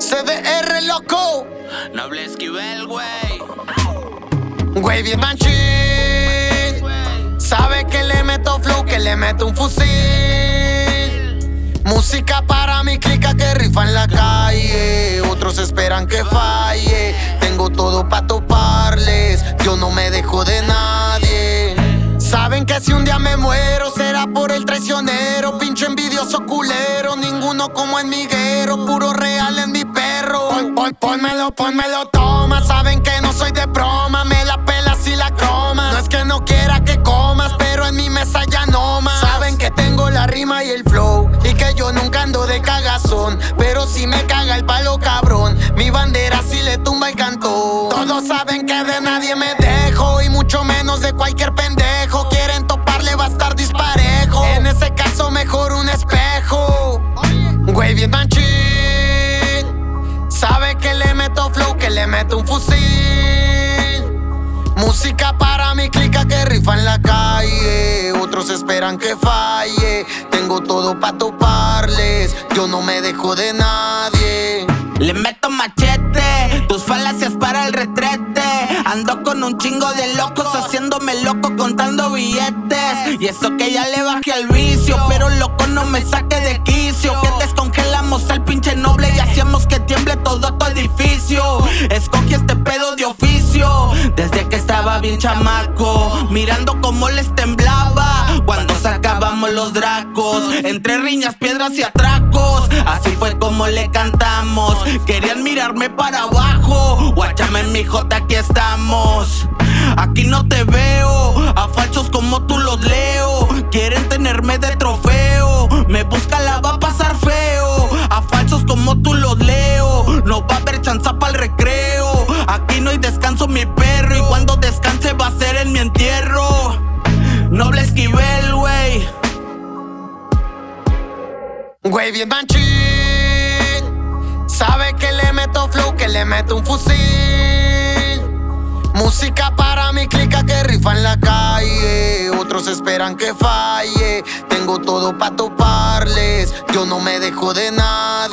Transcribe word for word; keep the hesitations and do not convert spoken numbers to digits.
C D R, loco. Noble Esquivel, güey. Güey, bien manchín. Sabe que le meto flow, que le meto un fusil. Música para mi clica que rifa en la calle. Otros esperan que falle. Tengo todo pa' toparles. Yo no me dejo de nadie. Saben que si un día me muero será por el traicionero. Pinche envidioso culero. Ninguno como en miguero. Puro real en mi perro. Pon, pon, pónmelo, pónmelo, toma. Saben que no soy de broma. Me la pelas y la croma. No es que no quiera que comas, pero en mi mesa ya no más. Saben que tengo la rima y el flow, y que yo nunca ando de cagazón. Pero si me caga el palo cabrón, mi bandera sí le tumba el cantón. Todos saben que de nadie me dejo, y mucho menos de cualquier pendejo. Quieren toparle, va a estar disparejo. En ese caso mejor un espejo. Güey, bien manchín. Sabe que le meto flow, que le meto un fusil. Música para mi clica que rifa en la calle. Otros esperan que falle. Tengo todo pa' toparles. Yo no me dejo de nadie. Le meto machete, tus falacias para el retrete. Ando con un chingo de locos, haciéndome loco contando billetes. Y eso que ya le bajé al vicio, pero loco no me saque de quicio. Que descongelamos al pinche noble y hacíamos que tiemble todo tu edificio. Escogí este pedo de oficio desde que estaba bien chamaco, mirando cómo les temblaba cuando sacábamos los dracos. Entre riñas, piedras y atracos, así fue como le cantamos. Querían mirarme para abajo, guáchame mi jota, aquí estamos. Aquí no te veo, a falsos como tú los leo. Quieren tenerme de trofeo, me busca la va a pasar feo. A falsos como tú los leo, no va a haber chanza para el recreo. Aquí no hay descanso mi perro, y cuando descanse va a ser en mi entierro. Noble Esquivel, güey. Güey, bien manchín. Sabe que le meto flow, que le meto un fusil. Música para mi clica que rifa en la calle. Otros esperan que falle. Tengo todo pa' toparles. Yo no me dejo de nadie.